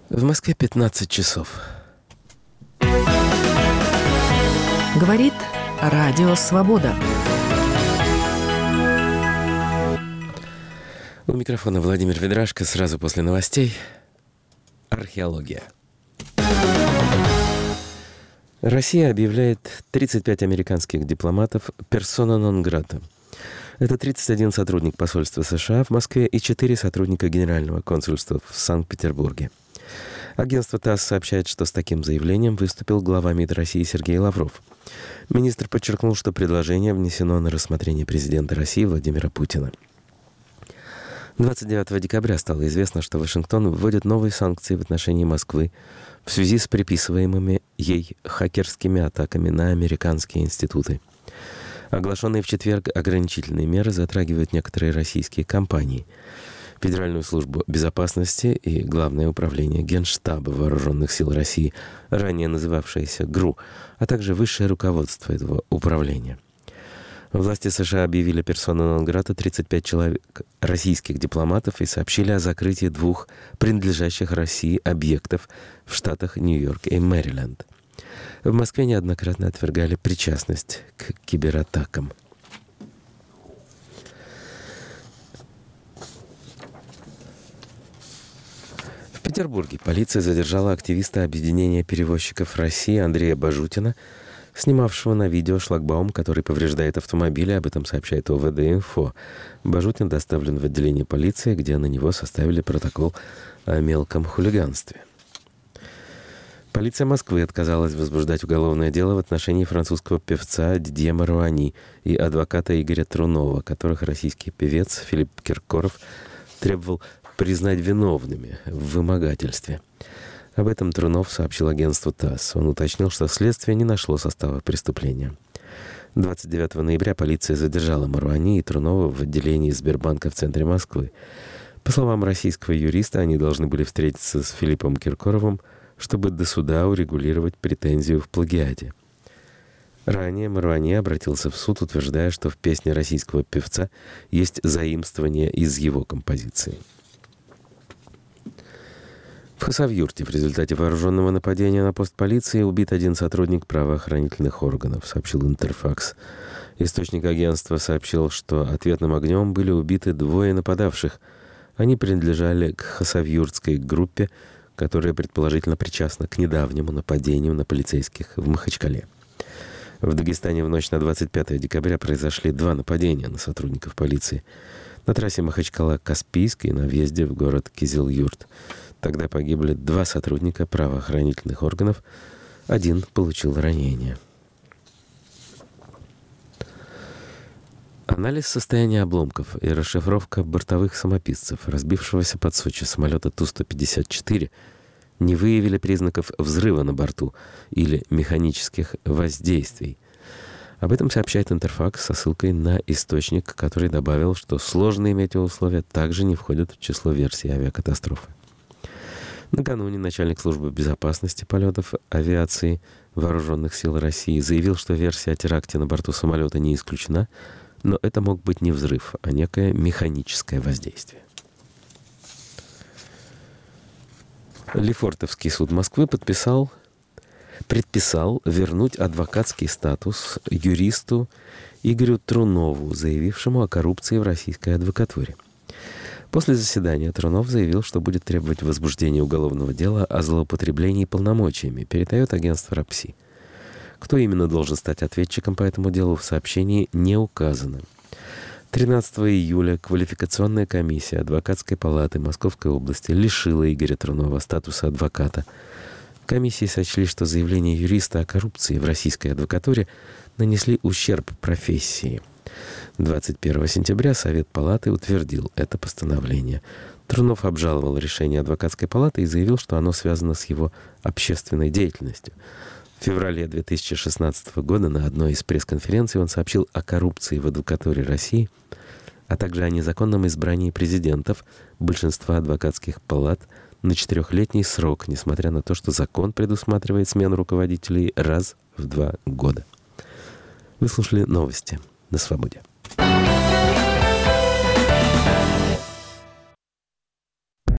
В Москве 15 часов. Говорит Радио Свобода. У микрофона Владимир Ведрашко. Сразу после новостей археология. Россия объявляет 35 американских дипломатов персона нон-грата. Это 31 сотрудник посольства США в Москве и 4 сотрудника Генерального консульства в Санкт-Петербурге. Агентство ТАСС сообщает, что с таким заявлением выступил глава МИД России Сергей Лавров. Министр подчеркнул, что предложение внесено на рассмотрение президента России Владимира Путина. 29 декабря стало известно, что Вашингтон вводит новые санкции в отношении Москвы в связи с приписываемыми ей хакерскими атаками на американские институты. Оглашенные в четверг ограничительные меры затрагивают некоторые российские компании, Федеральную службу безопасности и Главное управление Генштаба Вооруженных сил России, ранее называвшееся ГРУ, а также высшее руководство этого управления. Власти США объявили персона нон-грата 35 человек российских дипломатов и сообщили о закрытии 2 принадлежащих России объектов в штатах Нью-Йорк и Мэриленд. В Москве неоднократно отвергали причастность к кибератакам. В Петербурге полиция задержала активиста объединения перевозчиков России Андрея Бажутина, снимавшего на видео шлагбаум, который повреждает автомобили. Об этом сообщает ОВД-Инфо. Бажутин доставлен в отделение полиции, где на него составили протокол о мелком хулиганстве. Полиция Москвы отказалась возбуждать уголовное дело в отношении французского певца Дидье Маруани и адвоката Игоря Трунова, которых российский певец Филипп Киркоров требовал признать виновными в вымогательстве. Об этом Трунов сообщил агентству ТАСС. Он уточнил, что следствие не нашло состава преступления. 29 ноября полиция задержала Маруани и Трунова в отделении Сбербанка в центре Москвы. По словам российского юриста, они должны были встретиться с Филиппом Киркоровым, чтобы до суда урегулировать претензию в плагиате. Ранее Маруани обратился в суд, утверждая, что в песне российского певца есть заимствование из его композиции. В Хасавюрте в результате вооруженного нападения на пост полиции убит 1 сотрудник правоохранительных органов, сообщил Интерфакс. Источник агентства сообщил, что ответным огнем были убиты 2 нападавших. Они принадлежали к хасавюртской группе, которая предположительно причастна к недавнему нападению на полицейских в Махачкале. В Дагестане в ночь на 25 декабря произошли 2 нападения на сотрудников полиции. На трассе Махачкала-Каспийск и на въезде в город Кизил-Юрт. Тогда погибли 2 сотрудника правоохранительных органов, 1 получил ранение. Анализ состояния обломков и расшифровка бортовых самописцев, разбившегося под Сочи самолета Ту-154, не выявили признаков взрыва на борту или механических воздействий. Об этом сообщает Интерфакс со ссылкой на источник, который добавил, что сложные метеоусловия также не входят в число версий авиакатастрофы. Накануне начальник службы безопасности полетов авиации Вооруженных сил России заявил, что версия о теракте на борту самолета не исключена, но это мог быть не взрыв, а некое механическое воздействие. Лефортовский суд Москвы предписал вернуть адвокатский статус юристу Игорю Трунову, заявившему о коррупции в российской адвокатуре. После заседания Трунов заявил, что будет требовать возбуждения уголовного дела о злоупотреблении полномочиями, передает агентство РАПСИ. Кто именно должен стать ответчиком по этому делу, в сообщении не указано. 13 июля квалификационная комиссия Адвокатской палаты Московской области лишила Игоря Трунова статуса адвоката. Комиссии сочли, что заявления юриста о коррупции в российской адвокатуре нанесли ущерб профессии. 21 сентября Совет палаты утвердил это постановление. Трунов обжаловал решение Адвокатской палаты и заявил, что оно связано с его общественной деятельностью. В феврале 2016 года на одной из пресс-конференций он сообщил о коррупции в адвокатуре России, а также о незаконном избрании президентов большинства адвокатских палат на 4-летний срок, несмотря на то, что закон предусматривает смену руководителей раз в 2 года. Вы слушали новости на Свободе.